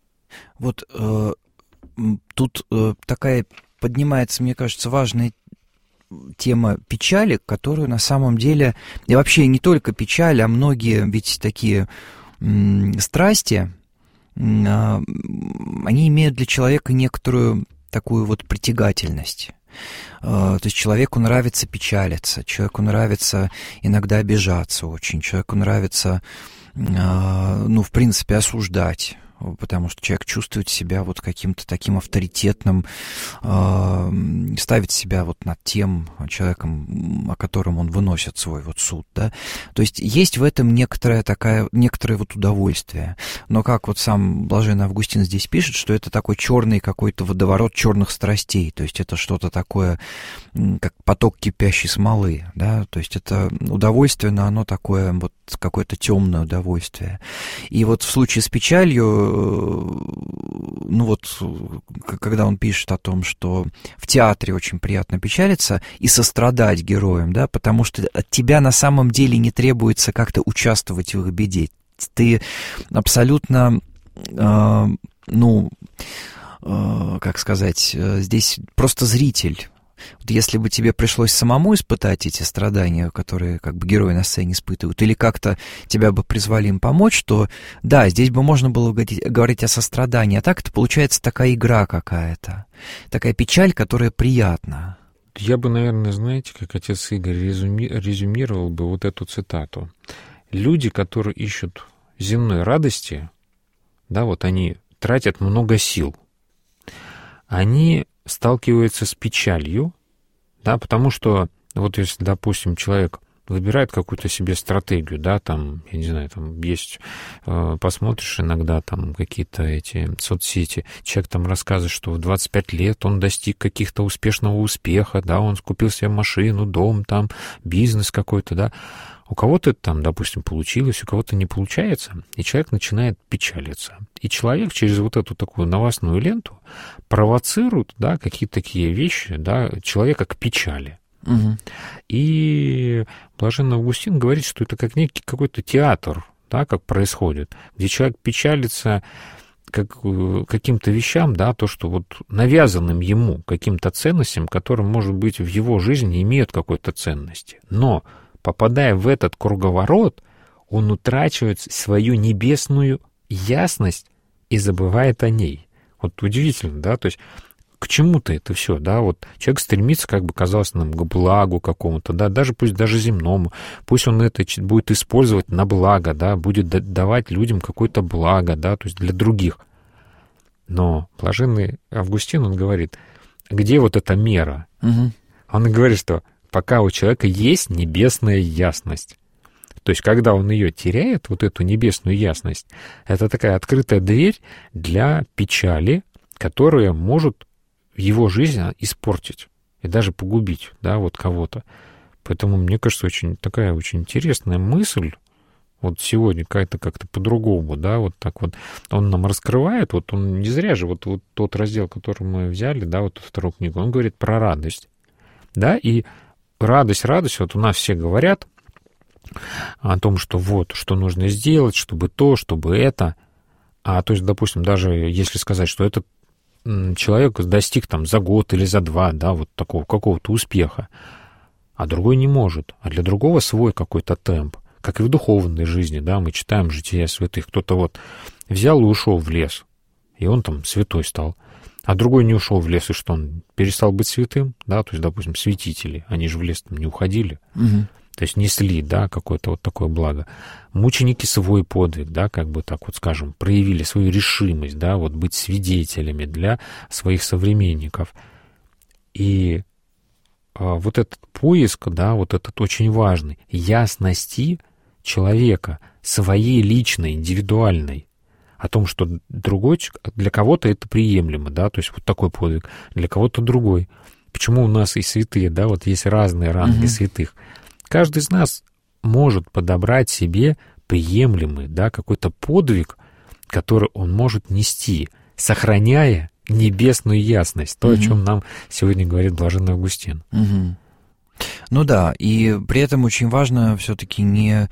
S2: Вот тут такая поднимается, мне кажется, важная тема печали, которую на самом деле, и вообще не только печаль, а многие ведь такие страсти, они имеют для человека некоторую такую вот притягательность. То есть человеку нравится печалиться, человеку нравится иногда обижаться очень, человеку нравится, в принципе, осуждать, потому что человек чувствует себя вот каким-то таким авторитетным, ставит себя вот над тем человеком, о котором он выносит свой вот суд, да. То есть есть в этом некоторое вот удовольствие. Но как вот сам блаженный Августин здесь пишет, что это такой черный какой-то водоворот черных страстей, то есть это что-то такое, как поток кипящей смолы, да, то есть это удовольствие, но оно такое вот какое-то темное удовольствие. И вот в случае с печалью, когда он пишет о том, что в театре очень приятно печалиться и сострадать героям, да, потому что от тебя на самом деле не требуется как-то участвовать в их беде. Ты абсолютно, здесь просто зритель. Вот если бы тебе пришлось самому испытать эти страдания, которые как бы герои на сцене испытывают, или как-то тебя бы призвали им помочь, то да, здесь бы можно было говорить о сострадании, а так это получается такая игра какая-то, такая печаль, которая приятна.
S3: Я бы, наверное, знаете, как отец Игорь резюмировал бы вот эту цитату. Люди, которые ищут земной радости, да, вот они тратят много сил. Они сталкиваются с печалью, да, потому что вот если, допустим, человек выбирает какую-то себе стратегию, да, там, я не знаю, там есть, посмотришь иногда там какие-то эти соцсети, человек там рассказывает, что в 25 лет он достиг каких-то успешного успеха, да, он купил себе машину, дом, там, бизнес какой-то, да. У кого-то это там, допустим, получилось, у кого-то не получается, и человек начинает печалиться. И человек через вот эту такую новостную ленту провоцирует, да, какие-то такие вещи, да, человека к печали.
S2: Угу.
S3: И Блаженный Августин говорит, что это как некий какой-то театр, да, как происходит, где человек печалится каким-то вещам, да, то, что вот навязанным ему каким-то ценностям, которые, может быть, в его жизни имеют какой-то ценности. Но, попадая в этот круговорот, он утрачивает свою небесную ясность и забывает о ней. Вот удивительно, да, то есть к чему-то это все, да, вот человек стремится, как бы казалось нам, к благу какому-то, да, даже пусть даже земному, пусть он это будет использовать на благо, да, будет давать людям какое-то благо, да, то есть для других. Но Блаженный Августин, он говорит, где вот эта мера?
S2: Угу.
S3: Он говорит, что пока у человека есть небесная ясность. То есть, когда он ее теряет, вот эту небесную ясность, это такая открытая дверь для печали, которая может в его жизнь испортить и даже погубить, да, вот кого-то. Поэтому, мне кажется, такая очень интересная мысль. Вот сегодня как-то по-другому, да, вот так вот он нам раскрывает, вот он не зря же, вот тот раздел, который мы взяли, да, вот вторую книгу, он говорит про радость, да, и радость, вот у нас все говорят о том, что вот, что нужно сделать, чтобы то, чтобы это, то есть, допустим, даже если сказать, что этот человек достиг там за год или за два, да, вот такого какого-то успеха, а другой не может, а для другого свой какой-то темп, как и в духовной жизни, да, мы читаем «Жития святых», кто-то вот взял и ушел в лес, и он там святой стал, а другой не ушел в лес, и что, он перестал быть святым, да, то есть, допустим, святители, они же в лес там не уходили, то есть несли, да, какое-то вот такое благо. Мученики свой подвиг, да, как бы так вот скажем, проявили свою решимость, да, вот быть свидетелями для своих современников. И вот этот поиск, да, вот этот очень важный, ясности человека, своей личной, индивидуальной, о том, что другой, для кого-то это приемлемо, да, то есть вот такой подвиг, для кого-то другой. Почему у нас и святые, да, вот есть разные ранги святых. Каждый из нас может подобрать себе приемлемый, да, какой-то подвиг, который он может нести, сохраняя небесную ясность, то, о чем нам сегодня говорит Блаженный Августин.
S2: Ну да, и при этом очень важно все-таки не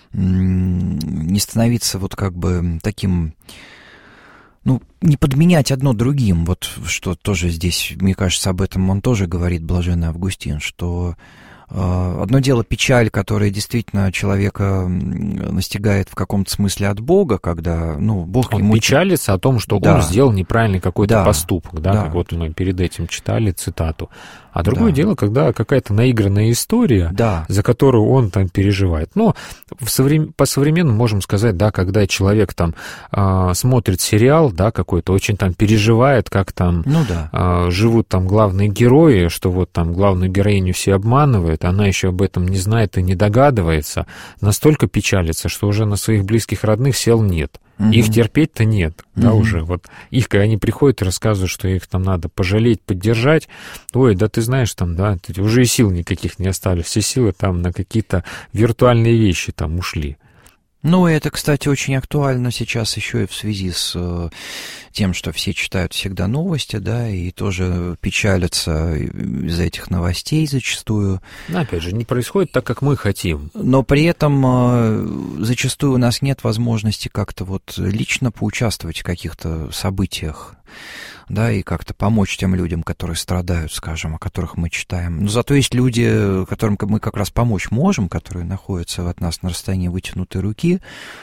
S2: становиться вот как бы таким, ну, не подменять одно другим. Вот что тоже здесь, мне кажется, об этом он тоже говорит, Блаженный Августин, что одно дело печаль, которая действительно человека настигает в каком-то смысле от Бога, когда, ну, Бог
S3: он
S2: ему...
S3: печалится о том, что он сделал неправильный какой-то поступок, да, как вот мы перед этим читали цитату. А другое дело, когда какая-то наигранная история, за которую он там переживает. Но по-современному можем сказать, да, когда человек там смотрит сериал, да, какой-то, очень там переживает, как там живут там главные герои, что вот там главную героиню все обманывают, она еще об этом не знает и не догадывается, настолько печалится, что уже на своих близких родных сил нет. Их терпеть-то нет, да, уже. Вот их, когда они приходят и рассказывают, что их там надо пожалеть, поддержать, ой, да ты знаешь, там, да, уже и сил никаких не остались, все силы там на какие-то виртуальные вещи там ушли.
S2: Ну, это, кстати, очень актуально сейчас еще и в связи с тем, что все читают всегда новости, да, и тоже печалятся из-за этих новостей зачастую.
S3: Но, опять же, не происходит так, как мы хотим.
S2: Но при этом зачастую у нас нет возможности как-то вот лично поучаствовать в каких-то событиях, да, и как-то помочь тем людям, которые страдают, скажем, о которых мы читаем. Но зато есть люди, которым мы как раз помочь можем, которые находятся от нас на расстоянии вытянутой руки,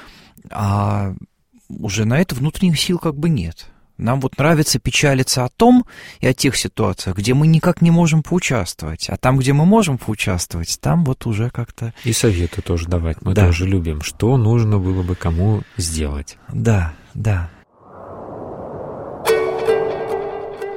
S2: а уже на это внутренних сил как бы нет. Нам вот нравится печалиться о том и о тех ситуациях, где мы никак не можем поучаствовать. А там, где мы можем поучаствовать, там вот уже как-то...
S3: И советы тоже давать. Мы тоже любим. Что нужно было бы кому сделать.
S2: Да, да.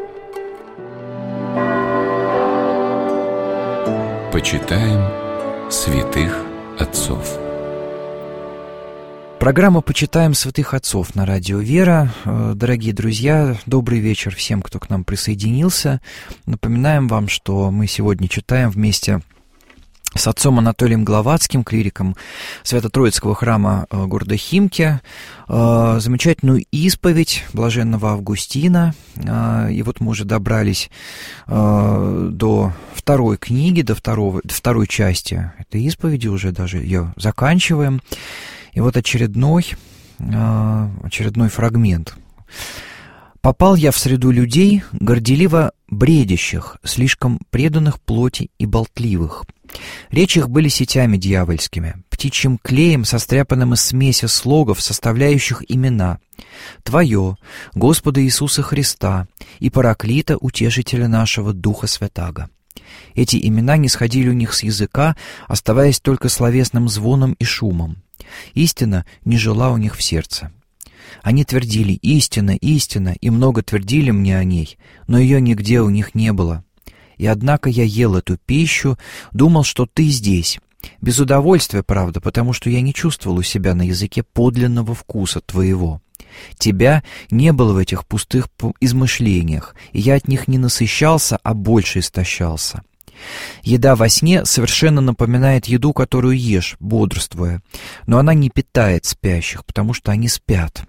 S1: Почитаем святых отцов.
S2: Программа «Почитаем святых отцов» на радио «Вера». Дорогие друзья, добрый вечер всем, кто к нам присоединился. Напоминаем вам, что мы сегодня читаем вместе с отцом Анатолием Гловацким, клириком Свято-Троицкого храма города Химки, замечательную исповедь блаженного Августина. И вот мы уже добрались до второй книги, до второй части этой исповеди, уже даже ее заканчиваем. И вот очередной фрагмент. «Попал я в среду людей, горделиво бредящих, слишком преданных плоти и болтливых. Речь их были сетями дьявольскими, птичьим клеем, состряпанным из смеси слогов, составляющих имена Твое, Господа Иисуса Христа и Параклита, Утешителя нашего Духа Святаго. Эти имена не сходили у них с языка, оставаясь только словесным звоном и шумом. Истина не жила у них в сердце. Они твердили: истина, истина, и много твердили мне о ней, но ее нигде у них не было. И однако я ел эту пищу, думал, что ты здесь. Без удовольствия, правда, потому что я не чувствовал у себя на языке подлинного вкуса твоего. Тебя не было в этих пустых измышлениях, и я от них не насыщался, а больше истощался. Еда во сне совершенно напоминает еду, которую ешь, бодрствуя, но она не питает спящих, потому что они спят».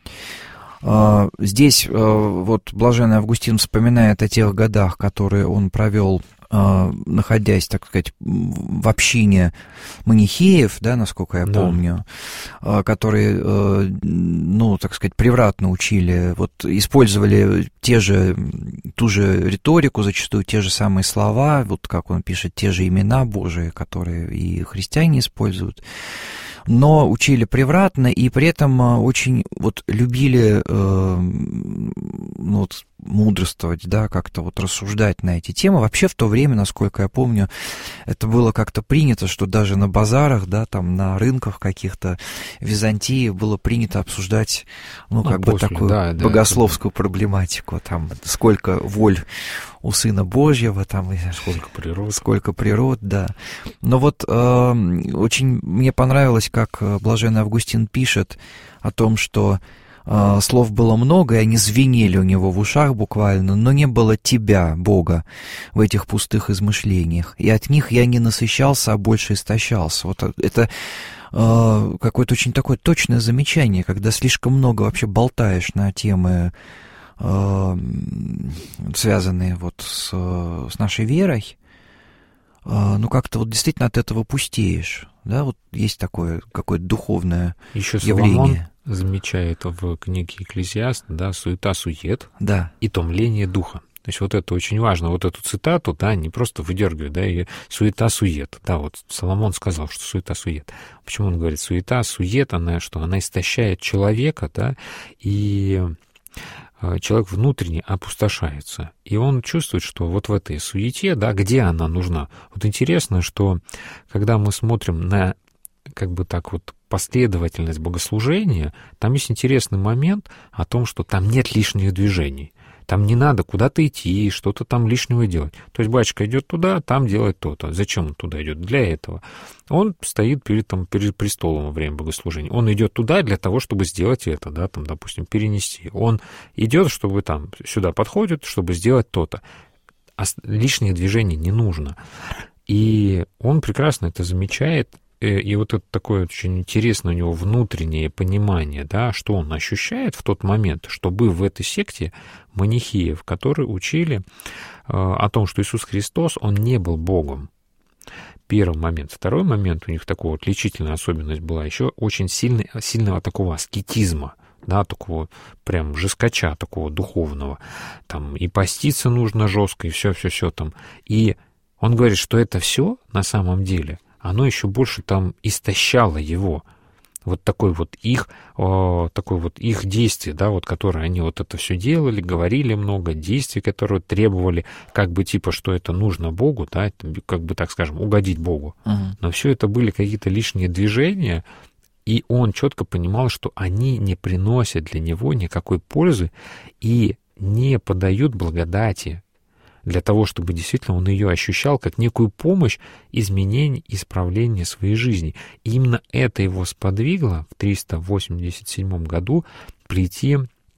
S2: Здесь вот блаженный Августин вспоминает о тех годах, которые он провел, находясь, так сказать, в общине манихеев, да, насколько я помню, которые, ну, так сказать, превратно учили, вот, использовали ту же риторику, зачастую те же самые слова, вот как он пишет, те же имена Божии, которые и христиане используют, но учили превратно и при этом очень вот любили ну, вот, мудрствовать, да, как-то вот рассуждать на эти темы. Вообще в то время, насколько я помню, это было как-то принято, что даже на базарах, да, там на рынках каких-то Византии было принято обсуждать, ну, как бы такую богословскую проблематику, там, сколько воль у Сына Божьего, там, сколько природ, да. Но вот очень мне понравилось, как блаженный Августин пишет о том, что слов было много, и они звенели у него в ушах буквально, но не было тебя, Бога, в этих пустых измышлениях. И от них я не насыщался, а больше истощался. Вот это какое-то очень такое точное замечание, когда слишком много вообще болтаешь на темы, связанные вот с нашей верой, ну как-то вот действительно от этого пустеешь. Да, вот есть такое какое-то духовное явление.
S3: Соломон замечает в книге Экклесиаста, да, суета-сует,
S2: да,
S3: и томление духа. То есть вот это очень важно, вот эту цитату, да, не просто выдергивать, да, и суета-сует. Да, вот Соломон сказал, что суета-сует. Почему он говорит суета-сует? Она истощает человека, да, и человек внутренне опустошается. И он чувствует, что вот в этой суете, да, где она нужна. Вот интересно, что когда мы смотрим на, как бы так вот, последовательность богослужения, там есть интересный момент о том, что там нет лишних движений. Там не надо куда-то идти, что-то там лишнего делать. То есть батюшка идет туда, там делает то-то. Зачем он туда идет? Для этого. Он стоит перед престолом во время богослужения. Он идет туда для того, чтобы сделать это, да, там, допустим, перенести. Он идет, чтобы там сюда подходит, чтобы сделать то-то. А лишних движений не нужно. И он прекрасно это замечает. И вот это такое очень интересное у него внутреннее понимание, да, что он ощущает в тот момент, что был в этой секте манихеев, которые учили о том, что Иисус Христос, Он не был Богом. Первый момент. Второй момент, у них такая отличительная особенность была, еще очень сильного такого аскетизма, да, такого прям жесткача, такого духовного. Там и поститься нужно жестко, и все там. И он говорит, что это все на самом деле оно еще больше там истощало его. Вот такое вот их действие, да, вот, которые они вот это все делали, говорили много, действий, которые требовали, как бы типа, что это нужно Богу, да, это, как бы так скажем, угодить Богу. Но все это были какие-то лишние движения, и он четко понимал, что они не приносят для него никакой пользы и не подают благодати. для того, чтобы действительно он ее ощущал как некую помощь изменения, исправления своей жизни. И именно это его сподвигло в 387 году прийти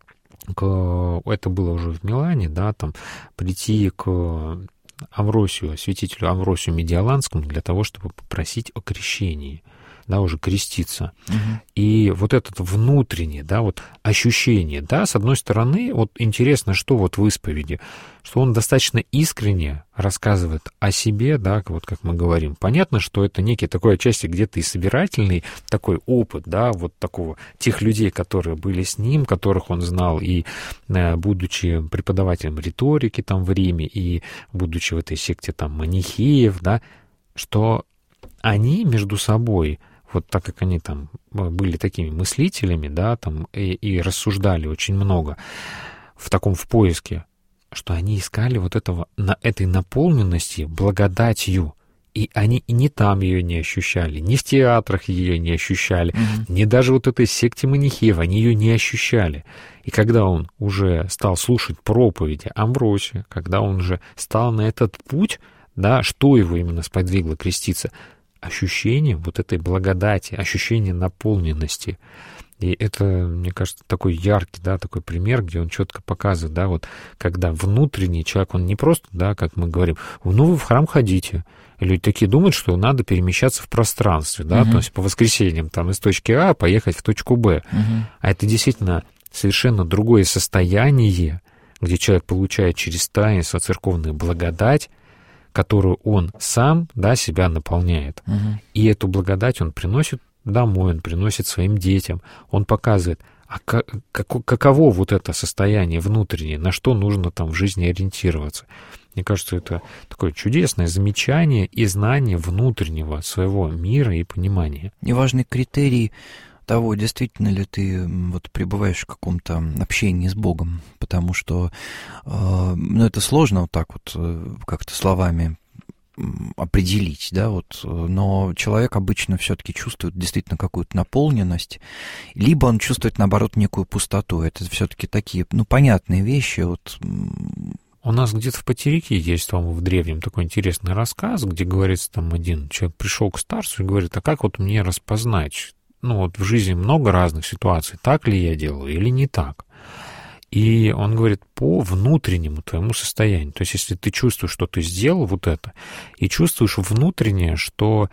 S3: это было уже в Милане, да, там, прийти к Амвросию, святителю Амвросию Медиаланскому для того, чтобы попросить о крещении, да, уже креститься. И вот это внутреннее, да, вот ощущение, да, с одной стороны, вот интересно, что вот в исповеди, что он достаточно искренне рассказывает о себе, да, вот как мы говорим. Понятно, что это некий такой отчасти где-то и собирательный такой опыт, да, вот такого, тех людей, которые были с ним, которых он знал, и будучи преподавателем риторики там в Риме, и будучи в этой секте там манихеев, да, что они между собой, вот так как они там были такими мыслителями, да, там, и рассуждали очень много в поиске, что они искали вот этой наполненности благодатью, и они и не там ее не ощущали, ни в театрах ее не ощущали, ни даже вот этой секте манихеев, они ее не ощущали. И когда он уже стал слушать проповеди Амвросия, когда он уже стал на этот путь, да, что его именно сподвигло креститься? Ощущение вот этой благодати, ощущение наполненности. И это, мне кажется, такой яркий, да, такой пример, где он четко показывает, да, вот когда внутренний человек, он не просто, да, как мы говорим, ну, вы в храм ходите. И люди такие думают, что надо перемещаться в пространстве, да, то есть по воскресеньям там из точки А поехать в точку Б. А это действительно совершенно другое состояние, где человек получает через таинство церковную благодать, которую он сам, да, себя наполняет. И эту благодать он приносит домой, он приносит своим детям. Он показывает, каково вот это состояние внутреннее, на что нужно там в жизни ориентироваться. Мне кажется, это такое чудесное замечание и знание внутреннего своего мира и понимания.
S2: И важный критерий того, действительно ли ты вот пребываешь в каком-то общении с Богом, потому что, ну, это сложно вот так вот как-то словами определить, да, вот, но человек обычно все-таки чувствует действительно какую-то наполненность, либо он чувствует, наоборот, некую пустоту. Это все-таки такие, ну, понятные вещи, вот.
S3: У нас где-то в Патерике есть, по-моему, в древнем такой интересный рассказ, где говорится, там один человек пришел к старцу и говорит, а как вот мне распознать? Ну, вот в жизни много разных ситуаций, так ли я делаю или не так. И он говорит, по внутреннему твоему состоянию. То есть, если ты чувствуешь, что ты сделал вот это, и чувствуешь внутреннее, что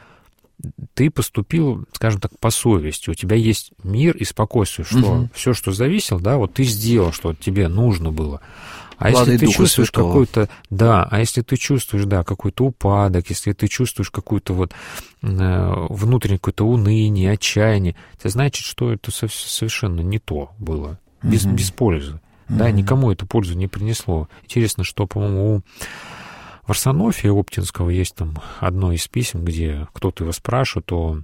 S3: ты поступил, скажем так, по совести, у тебя есть мир и спокойствие, что все, что зависело, да, вот ты сделал, что тебе нужно было. А если ты чувствуешь какой-то, да, а если ты чувствуешь, да, какой-то упадок, если ты чувствуешь какую-то вот внутреннее какое-то уныние, отчаяние, это значит, что это совершенно не то было, без пользы, да, никому это пользу не принесло. Интересно, что, по-моему, у Варсонофия Оптинского есть там одно из писем, где кто-то его спрашивает о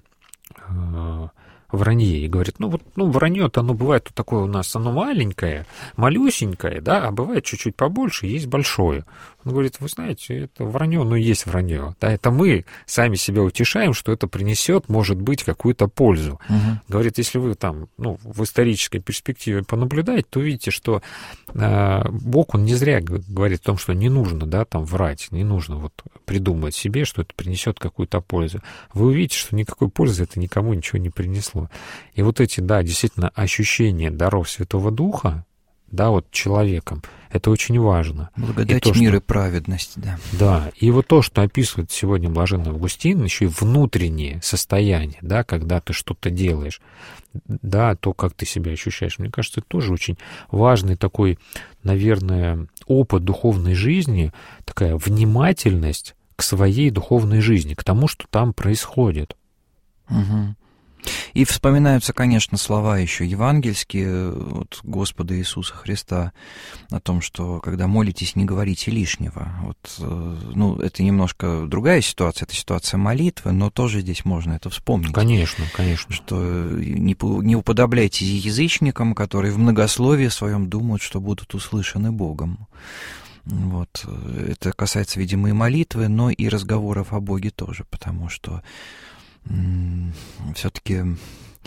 S3: вранье, и говорит, ну вот, ну, вранье-то, оно бывает вот такое у нас, оно маленькое, малюсенькое, да, а бывает чуть-чуть побольше, есть большое. Он говорит, вы знаете, это вранье, ну, есть вранье, да, это мы сами себя утешаем, что это принесет, может быть, какую-то пользу. Говорит, если вы там, ну, в исторической перспективе понаблюдаете, то увидите, что Бог, он не зря говорит о том, что не нужно, да, там, врать, не нужно вот придумывать себе, что это принесет какую-то пользу. Вы увидите, что никакой пользы это никому ничего не принесло. И вот эти, да, действительно, ощущения даров Святого Духа, да, вот человеком, это очень важно.
S2: Благодать, и то, мир и праведность, да.
S3: Да, и вот то, что описывает сегодня блаженный Августин, еще и внутреннее состояние, да, когда ты что-то делаешь, да, то, как ты себя ощущаешь, мне кажется, это тоже очень важный такой, наверное, опыт духовной жизни, такая внимательность к своей духовной жизни, к тому, что там происходит.
S2: И вспоминаются, конечно, слова еще евангельские от Господа Иисуса Христа о том, что когда молитесь, не говорите лишнего. Вот, ну, это немножко другая ситуация, это ситуация молитвы, но тоже здесь можно это вспомнить.
S3: Конечно, конечно.
S2: Что не уподобляйтесь язычникам, которые в многословии своем думают, что будут услышаны Богом. Вот. Это касается, видимо, и молитвы, но и разговоров о Боге тоже, потому что все-таки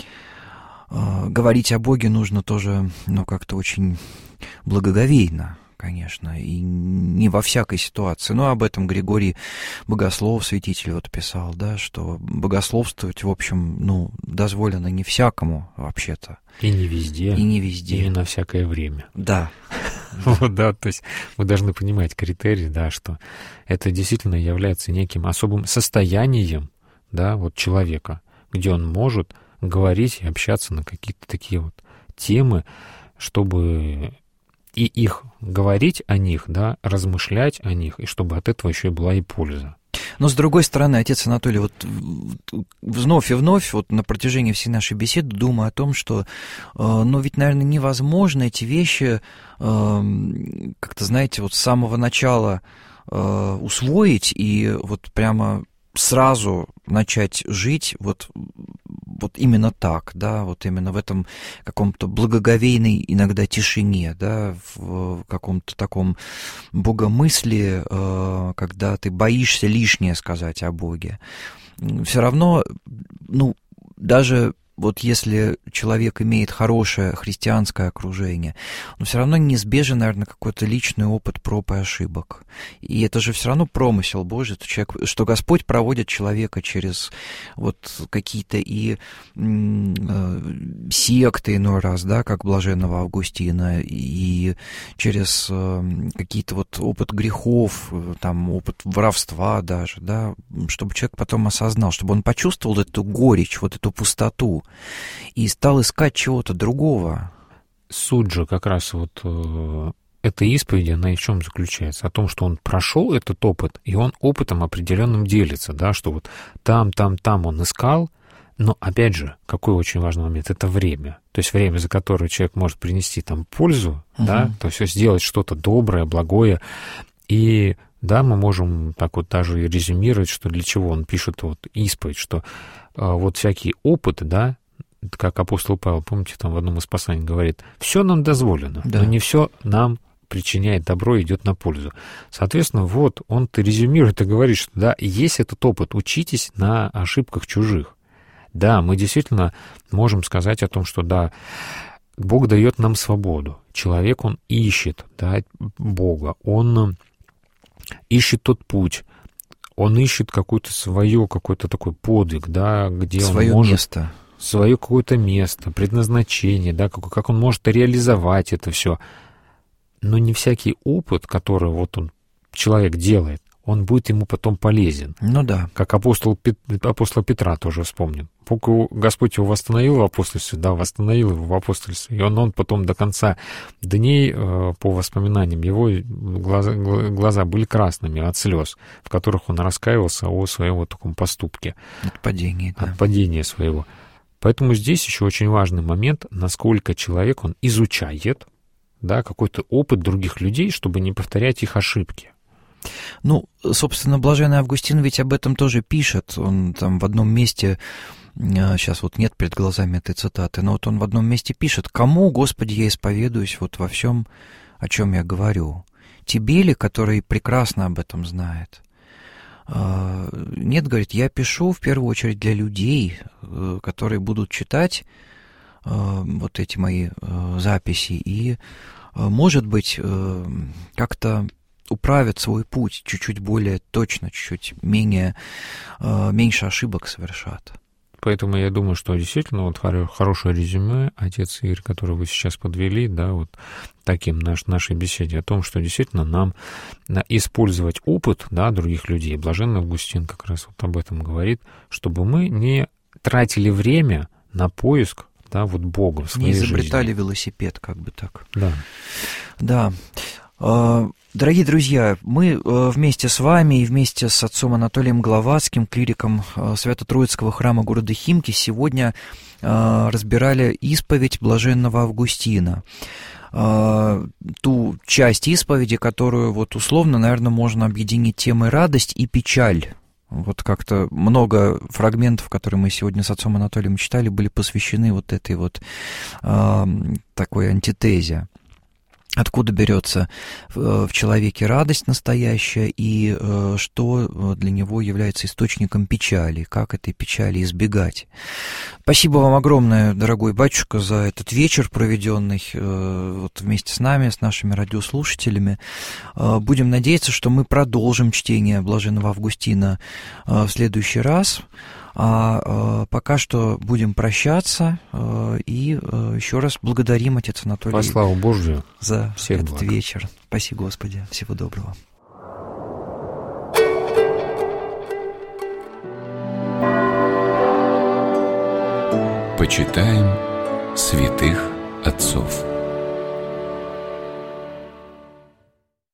S2: говорить о Боге нужно тоже, ну, как-то очень благоговейно, конечно, и не во всякой ситуации. Но об этом Григорий Богослов, святитель, вот писал, да, что богословствовать, в общем, дозволено не всякому вообще-то.
S3: И не везде.
S2: И не везде.
S3: И не на всякое время.
S2: Да.
S3: Вот, да, то есть мы должны понимать критерий, да, что это действительно является неким особым состоянием, да, вот человека, где он может говорить и общаться на какие-то такие вот темы, чтобы и их говорить о них, да, размышлять о них, и чтобы от этого еще и была и польза.
S2: Но, с другой стороны, отец Анатолий, вот вновь и вновь, вот на протяжении всей нашей беседы думаю о том, что, ведь, наверное, невозможно эти вещи как-то, знаете, вот с самого начала усвоить и вот прямо сразу начать жить вот именно так, да, вот именно в этом каком-то благоговейной иногда тишине, да, в каком-то таком богомыслии, когда ты боишься лишнее сказать о Боге. Все равно, даже вот если человек имеет хорошее христианское окружение, но все равно неизбежен, наверное, какой-то личный опыт проб и ошибок. И это же все равно промысел Божий, что Господь проводит человека через вот какие-то и секты иной раз, да, как блаженного Августина, и через какие-то вот опыт грехов, там, опыт воровства даже, да, чтобы человек потом осознал, чтобы он почувствовал эту горечь, вот эту пустоту, и стал искать чего-то другого.
S3: Суть же как раз вот этой исповеди, она и в чем заключается? О том, что он прошел этот опыт, и он опытом определенным делится, да, что вот там он искал, но, опять же, какой очень важный момент, это время. То есть время, за которое человек может принести там пользу, да, то есть сделать что-то доброе, благое, и да, мы можем так вот даже резюмировать, что для чего он пишет вот исповедь, что вот всякий опыт, да, как апостол Павел, помните, там в одном из посланий говорит, все нам дозволено,
S2: да,
S3: но не все нам причиняет добро и идет на пользу. Соответственно, вот он-то резюмирует и говорит, что да, есть этот опыт, учитесь на ошибках чужих. Да, мы действительно можем сказать о том, что да, Бог дает нам свободу. Человек, он ищет, да, Бога, он ищет тот путь, он ищет какой-то такой подвиг, да, где
S2: свое
S3: он может...
S2: место.
S3: Свое какое-то место, предназначение, да, как он может реализовать это все. Но не всякий опыт, который вот человек делает, он будет ему потом полезен.
S2: Ну да.
S3: Как апостола Петра тоже вспомним. Пока Господь его восстановил в апостольстве, да, восстановил его в апостольстве, и он потом до конца дней, по воспоминаниям его, глаза были красными от слез, в которых он раскаивался о своем вот таком поступке.
S2: От падения, да.
S3: От падения своего. Поэтому здесь еще очень важный момент, насколько человек, он изучает, да, какой-то опыт других людей, чтобы не повторять их ошибки.
S2: Собственно, блаженный Августин ведь об этом тоже пишет. Он там в одном месте, сейчас вот нет перед глазами этой цитаты, но вот он в одном месте пишет: «Кому, Господи, я исповедуюсь вот во всем, о чем я говорю? Тебе ли, который прекрасно об этом знает?» Нет, говорит, я пишу в первую очередь для людей, которые будут читать вот эти мои записи и, может быть, как-то управят свой путь чуть-чуть более точно, чуть-чуть меньше ошибок совершат.
S3: Поэтому я думаю, что действительно вот хорошее резюме, отец Игорь, которое вы сейчас подвели, да, вот таким нашей беседе, о том, что действительно нам использовать опыт, да, других людей. Блаженный Августин как раз вот об этом говорит, чтобы мы не тратили время на поиск, да, вот Бога в своей жизни.
S2: Не изобретали велосипед, как бы так.
S3: Да.
S2: Да. Дорогие друзья, мы вместе с вами и вместе с отцом Анатолием Гловацким, клириком Свято-Троицкого храма города Химки, сегодня разбирали исповедь блаженного Августина. Ту часть исповеди, которую вот условно, наверное, можно объединить темой радость и печаль. Вот как-то много фрагментов, которые мы сегодня с отцом Анатолием читали, были посвящены вот этой вот такой антитезе. откуда берется в человеке радость настоящая и что для него является источником печали, как этой печали избегать. Спасибо вам огромное, дорогой батюшка, за этот вечер, проведенный вот вместе с нами, с нашими радиослушателями. Будем надеяться, что мы продолжим чтение Блаженного Августина в следующий раз. А пока что будем прощаться и еще раз благодарим, отец Анатолий,
S3: во славу Божию,
S2: за
S3: всех
S2: этот
S3: благ.
S2: вечер. Спаси Господи. Всего доброго.
S1: Почитаем святых отцов.